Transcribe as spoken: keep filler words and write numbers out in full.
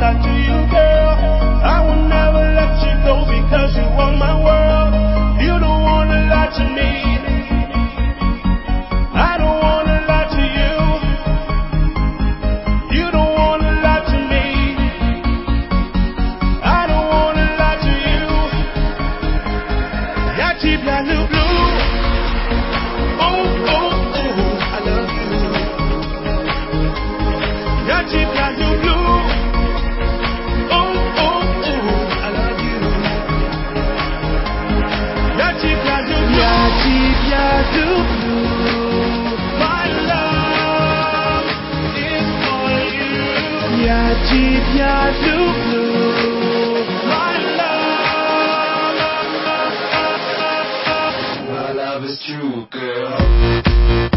lie to you, girl. I will never let you go because you are my world. You don't wanna lie to me. I don't wanna lie to you. You don't wanna lie to me. I don't wanna lie to you. Я тебя люблю. Oh, oh, oh, I love you. Я тебя люблю. Oh, oh, oh, I love you. Я тебя люблю. Я тебя люблю. My love is for you. Я тебя люблю. My love. My love is true, girl.